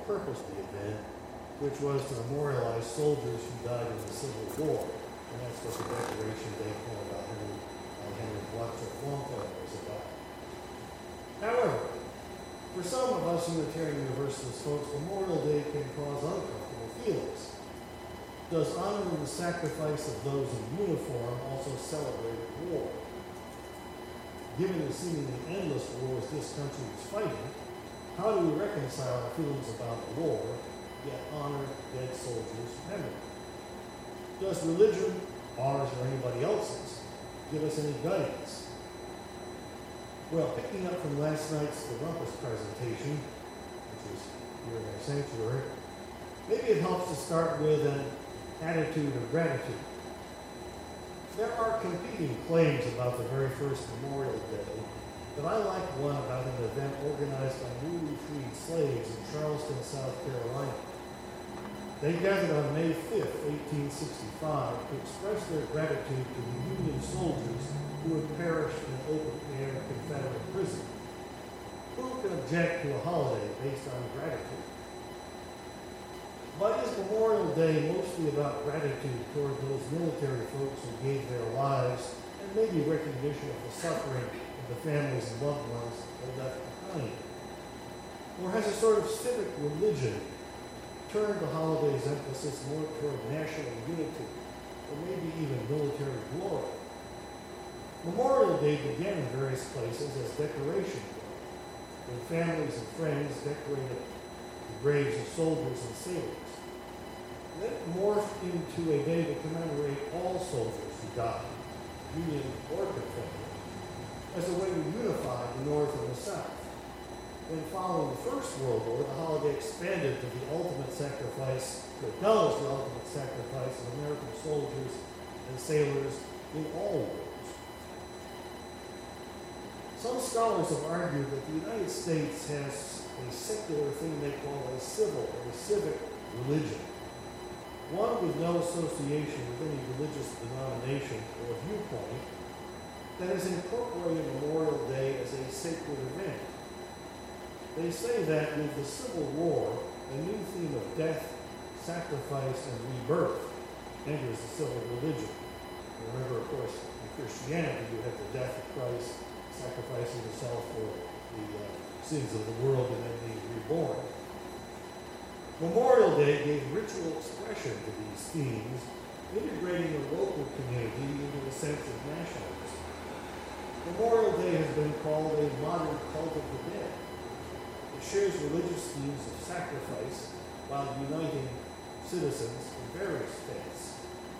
purpose of the event, which was to memorialize soldiers who died in the Civil War. And that's what the Decoration Day poem about Henry Longfellow was about. However, for some of us Unitarian Universalist folks, Memorial Day can cause uncomfortable feelings. Does honoring the sacrifice of those in uniform also celebrate war? Given the seemingly endless wars this country is fighting, how do we reconcile our feelings about war, yet honor dead soldiers' memory? Does religion, ours or anybody else's, give us any guidance? Well, picking up from last night's The Rumpus presentation, which was here in our sanctuary, maybe it helps to start with an attitude of gratitude. There are competing claims about the very first Memorial Day, but I like one about an event organized by newly freed slaves in Charleston, South Carolina. They gathered on May 5th, 1865, to express their gratitude to the Union soldiers who had perished in an open-air Confederate prison. Who can object to a holiday based on gratitude? But is Memorial Day mostly about gratitude toward those military folks who gave their lives and maybe recognition of the suffering of the families and loved ones they left behind? Or has a sort of civic religion turned the holiday's emphasis more toward national unity or maybe even military glory? Memorial Day began in various places as Decoration Day, when families and friends decorated the graves of soldiers and sailors. Then it morphed into a day to commemorate all soldiers who died, Union or Confederate, as a way to unify the North and the South. Then following the First World War, the holiday expanded to the ultimate sacrifice, to acknowledge the ultimate sacrifice of American soldiers and sailors in all wars. Some scholars have argued that the United States has a secular thing they call a civil or a civic religion, one with no association with any religious denomination or viewpoint, that has incorporated Memorial Day as a sacred event. They say that with the Civil War, a new theme of death, sacrifice, and rebirth enters the civil religion. Remember, of course, in Christianity, you have the death of Christ, sacrificing himself for the sins of the world and then being reborn. Memorial Day gave ritual expression to these themes, integrating the local community into a sense of nationalism. Memorial Day has been called a modern cult of the dead. It shares religious themes of sacrifice while uniting citizens in various faiths.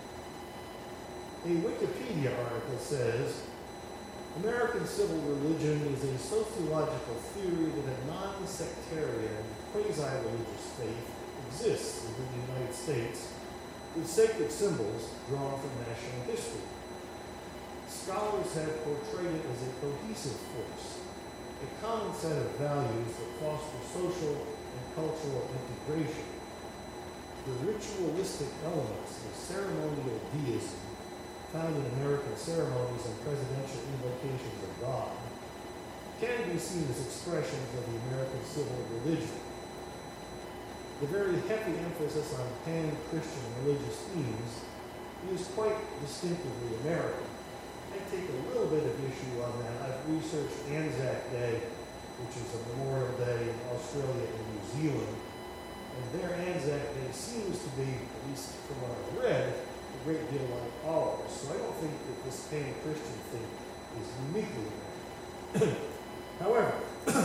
A Wikipedia article says, American civil religion is a sociological theory that a non-sectarian, quasi-religious faith exists within the United States with sacred symbols drawn from national history. Scholars have portrayed it as a cohesive force, a common set of values that foster social and cultural integration. The ritualistic elements of ceremonial deism found in American ceremonies and presidential invocations of God can be seen as expressions of the American civil religion. The very heavy emphasis on pan-Christian religious themes is quite distinctively American. I take a little bit of issue on that. I've researched Anzac Day, which is a Memorial Day in Australia and New Zealand, and their Anzac Day seems to be, at least from what I've read, a great deal like ours. So I don't think that this pan-Christian thing is uniquely American. However,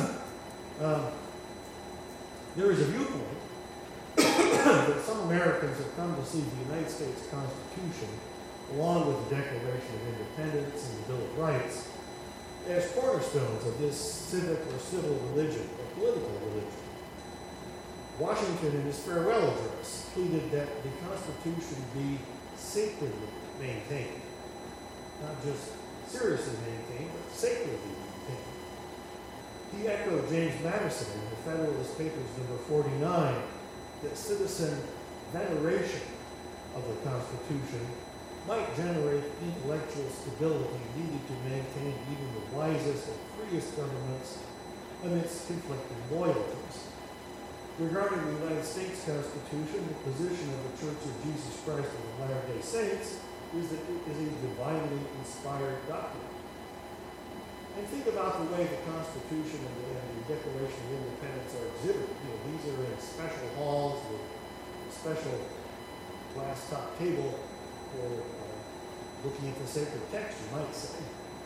there is a viewpoint that some Americans have come to see the United States Constitution, along with the Declaration of Independence and the Bill of Rights, as cornerstones of this civic or civil religion or political religion. Washington, in his farewell address, pleaded that the Constitution be sacredly maintained, not just seriously maintained, but sacredly maintained. He echoed James Madison in the Federalist Papers number 49 that citizen veneration of the Constitution might generate intellectual stability needed to maintain even the wisest and freest governments amidst conflicting loyalties. Regarding the United States Constitution, the position of the Church of Jesus Christ of the Latter-day Saints is that it is a divinely inspired document. And think about the way the Constitution and the Declaration of Independence are exhibited. These are in special halls with a special glass top table for looking at the sacred text, you might say.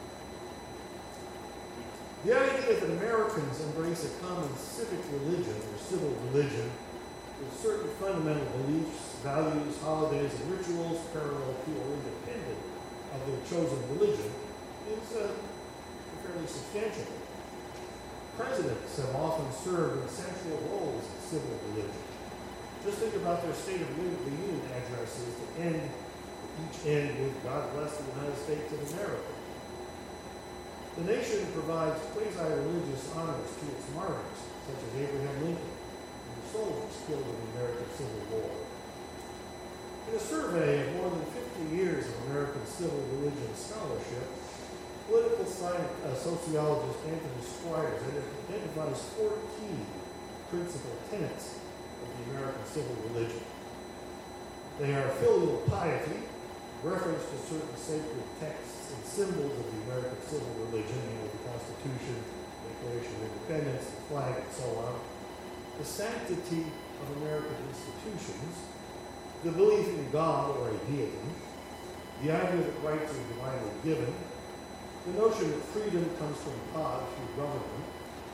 The idea that Americans embrace a common civic religion or civil religion with certain fundamental beliefs, values, holidays, and rituals parallel to or independent of their chosen religion is fairly substantial. Presidents have often served in central roles in civil religion. Just think about their State of the Union addresses that each end with God bless the United States of America. The nation provides quasi-religious honors to its martyrs, such as Abraham Lincoln and the soldiers killed in the American Civil War. In a survey of more than 50 years of American civil religion scholarship, political sociologist Anthony Squires identifies 14 principal tenets of the American civil religion. They are filial piety, reference to certain sacred texts and symbols of the American civil religion, the Constitution, Declaration of Independence, the flag, and so on. The sanctity of American institutions, the belief in God or a deity, the idea that rights are divinely given, the notion that freedom comes from God through government,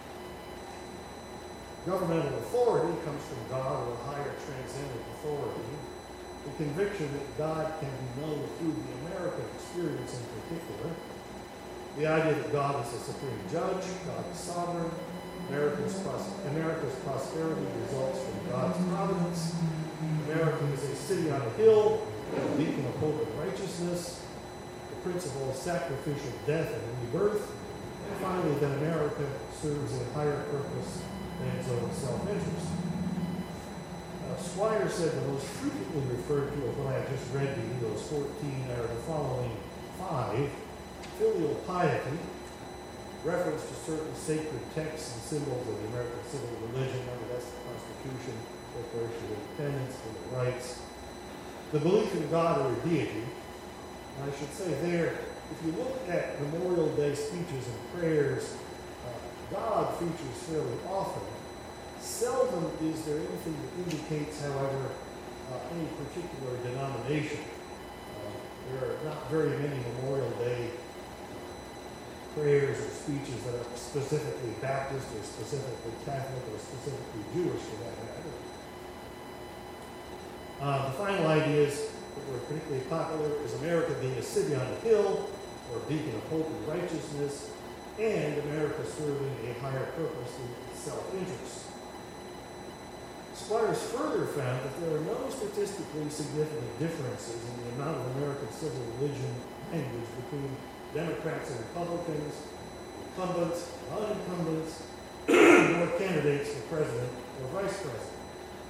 governmental authority comes from God or a higher transcendent authority, the conviction that God can be known through the American experience in particular, the idea that God is a supreme judge, God is sovereign, America's prosperity results from God's providence, America is a city on a hill, a beacon of hope and righteousness, the principle of sacrificial death and rebirth, and finally that America serves a higher purpose than its own self-interest. Squire said the most frequently referred to of what I just read to you, those 14, are the following 5. Filial piety, reference to certain sacred texts and symbols of the American civil religion, that's the Constitution, Declaration of Independence, Bill of Rights. The belief in God or a deity, and I should say there, if you look at Memorial Day speeches and prayers, God features fairly often. Seldom is there anything that indicates, however, any particular denomination. There are not very many Memorial Day prayers or speeches that are specifically Baptist or specifically Catholic or specifically Jewish for that matter. The final ideas that were particularly popular is America being a city on a hill or a beacon of hope and righteousness, and America serving a higher purpose than self-interest. Squires further found that there are no statistically significant differences in the amount of American civil religion language between Democrats and Republicans, incumbents, non-incumbents, or candidates for president or vice president.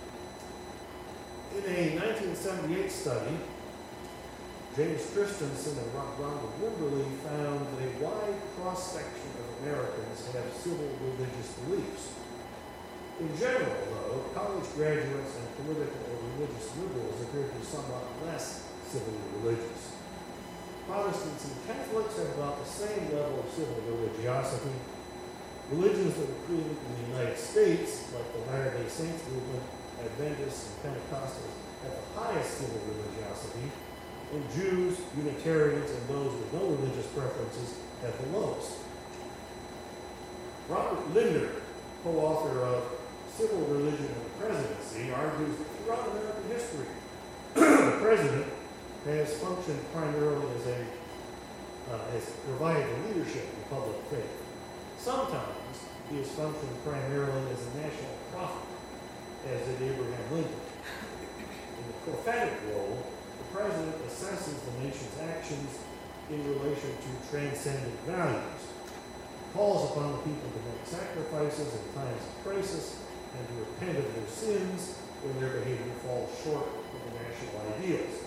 In a 1978 study, James Christensen and Ronald Wimberly found that a wide cross-section of Americans have civil religious beliefs. In general, though, college graduates and political or religious liberals appear to be somewhat less civilly religious. Protestants and Catholics have about the same level of civil religiosity. Religions that were created in the United States, like the Latter-day Saints movement, Adventists, and Pentecostals, have the highest civil religiosity, and Jews, Unitarians, and those with no religious preferences have the lowest. Robert Linder, co-author of Civil Religion and the Presidency, argues that throughout American history, the president has functioned primarily as provided leadership in public faith. Sometimes he has functioned primarily as a national prophet, as did Abraham Lincoln. In the prophetic role, the president assesses the nation's actions in relation to transcendent values, calls upon the people to make sacrifices in times of crisis, and to repent of their sins when their behavior falls short of the national ideals.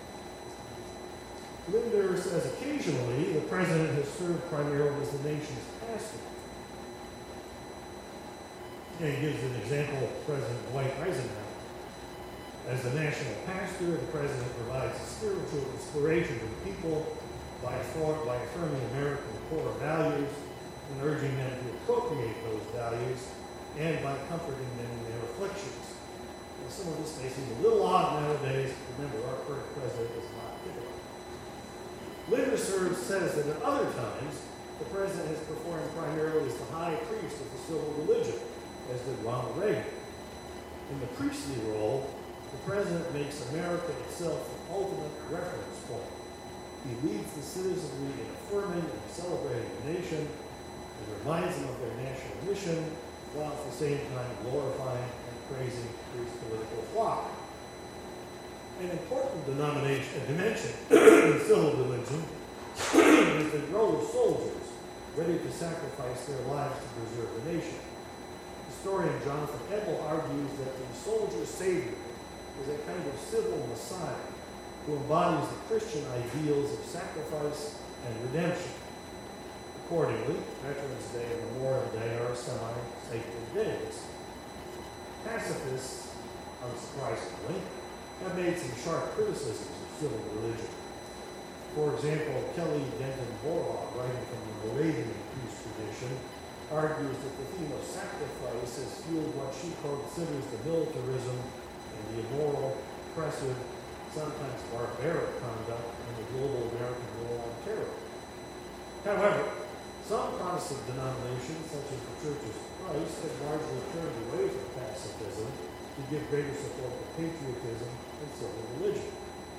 Linder says occasionally the president has served primarily as the nation's pastor. And he gives an example of President Dwight Eisenhower. As the national pastor, the president provides spiritual inspiration to the people by affirming American core values and urging them to appropriate those values, and by comforting them in their afflictions. And some of this may seem a little odd nowadays. Remember, our current president is not Hitler. Literature says that at other times, the president has performed primarily as the high priest of the civil religion, as did Ronald Reagan. In the priestly role, the president makes America itself the ultimate reference point. He leads the citizenry in affirming and celebrating the nation and reminds them of their national mission, while at the same time glorifying and praising his political flock. An important dimension in civil religion is the role of soldiers ready to sacrifice their lives to preserve the nation. Historian Jonathan Ebel argues that the soldier savior is a kind of civil messiah who embodies the Christian ideals of sacrifice and redemption. Accordingly, Veterans Day and Memorial Day are semi-sacred days. Pacifists, unsurprisingly, have made some sharp criticisms of civil religion. For example, Kelly Denton Borlaug, writing from the Moravian peace tradition, argues that the theme of sacrifice has fueled what she considers the militarism and the immoral, oppressive, sometimes barbaric conduct in the global American war on terror. However, some Protestant denominations, such as the Churches of Christ, have largely turned away from pacifism to give greater support to patriotism and civil religion.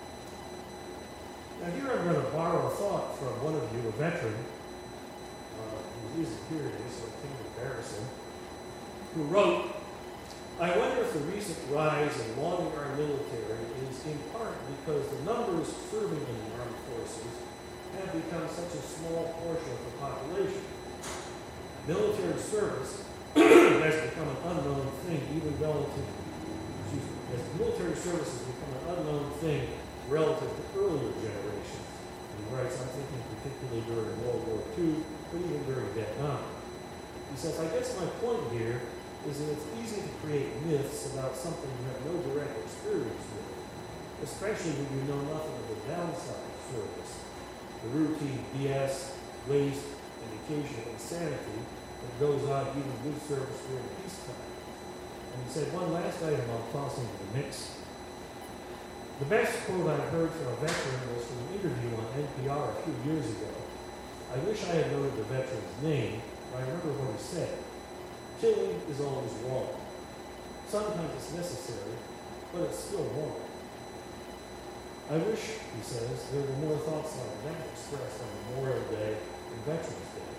Now here I'm going to borrow a thought from one of you, a veteran, who isn't here today, so it's kind of embarrassing, who wrote, "I wonder if the recent rise in long-arm military is in part because the numbers serving in the armed forces have become such a small portion of the population. Military service has become an unknown thing, as military service has become an unknown thing relative to earlier generations." And he writes, I'm thinking particularly during World War II, but even during Vietnam. He says, "I guess my point here is that it's easy to create myths about something you have no direct experience with, especially when you know nothing of the downside of service, the routine BS, waste, and occasional insanity that goes on even with service during peacetime." And he said, one last item I'll toss into the mix. The best quote I heard from a veteran was from an interview on NPR a few years ago. I wish I had noted the veteran's name, but I remember what he said. "Killing is always wrong. Sometimes it's necessary, but it's still wrong." I wish, he says, there were more thoughts like that expressed on Memorial Day and Veterans Day.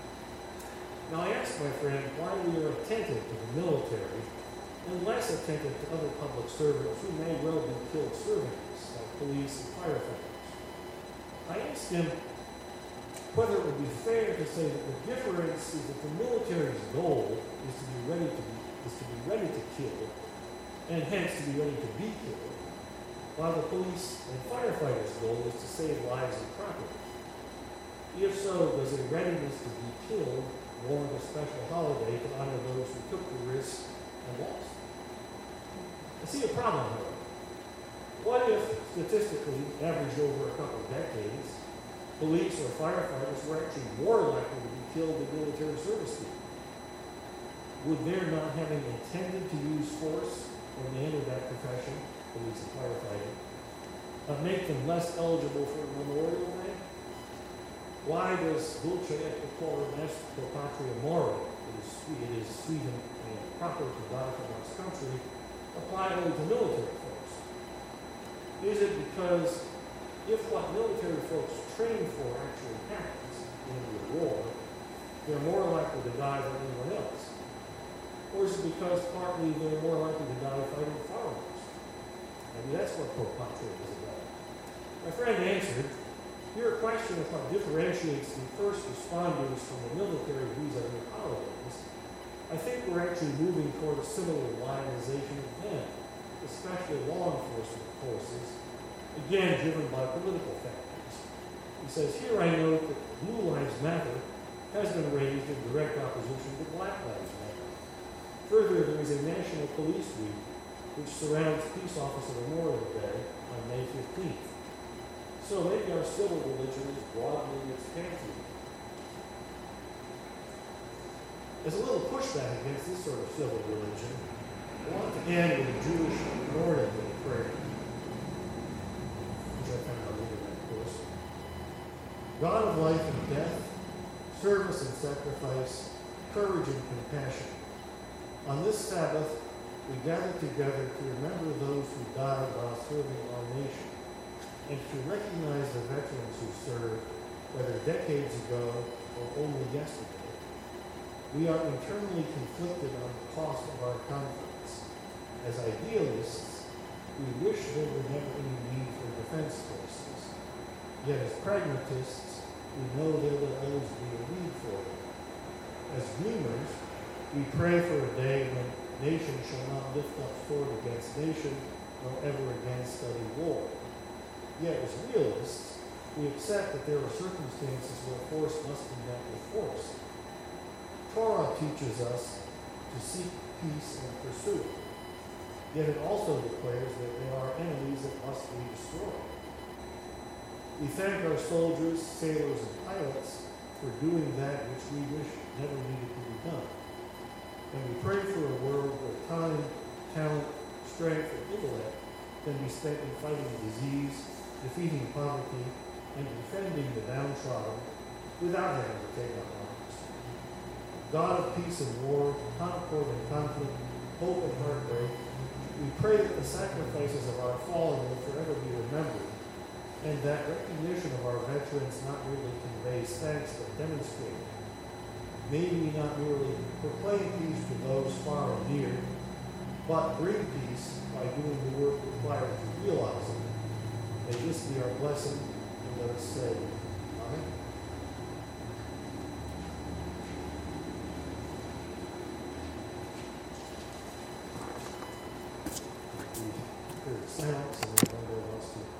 Now I asked my friend why we are attentive to the military and less attentive to other public servants who may well be killed serving us, like police and firefighters. I asked him whether it would be fair to say that the difference is that the military's goal is to be ready to kill, and hence to be ready to be killed, while the police and firefighters' goal is to save lives and property. If so, does a readiness to be killed warrant a special holiday to honor those who took the risk and lost? I see a problem, however. What if, statistically, averaged over a couple of decades, police or firefighters were actually more likely to be killed than military service people? Would their not having intended to use force when they entered that profession, police and firefighting, make them less eligible for Memorial Day? Why does dulce et decorum est pro patria mori, it is sweet and proper to die for one's country, apply only to military folks? Is it because if what military folks train for actually happens in the war, they're more likely to die than anyone else? Or is it because partly they're more likely to die fighting foreigners? Maybe that's what pro patria is about. My friend answered, "Your question of what differentiates the first responders from the military vis-a-vis holidays, I think we're actually moving toward a similar lionization of them, especially law enforcement forces, again driven by political factors." He says, "Here I note that Blue Lives Matter has been raised in direct opposition to Black Lives Matter. Further, there is a National Police Week which surrounds Peace Officer Memorial Day on May 15th. So maybe our civil religion is broadening its cancer. As a little pushback against this sort of civil religion, I want to end with a Jewish Memorial Day prayer, which I found on the internet, of course. God of life and death, service and sacrifice, courage and compassion. On this Sabbath, we gather together to remember those who died while serving our nation, and to recognize the veterans who served, whether decades ago or only yesterday. We are internally conflicted on the cost of our conflicts. As idealists, we wish there were never any need for defense forces. Yet as pragmatists, we know there will always be a need for them. As dreamers, we pray for a day when nation shall not lift up sword against nation, nor ever again study war. Yet as realists, we accept that there are circumstances where force must be met with force. Torah teaches us to seek peace and pursue it. Yet it also declares that there are enemies that must be destroyed. We thank our soldiers, sailors, and pilots for doing that which we wish never needed to be done. And we pray for a world where time, talent, strength, and intellect can be spent in fighting disease, defeating poverty, and defending the downtrodden without having to take up arms. God of peace and war, concord and conflict, hope and heartbreak, we pray that the sacrifices of our fallen will forever be remembered, and that recognition of our veterans not merely conveys thanks but demonstrate it. May we not merely proclaim peace to those far and near, but bring peace by doing the work required to realize it. May this be our blessing, and let us say, Amen. We heard silence, and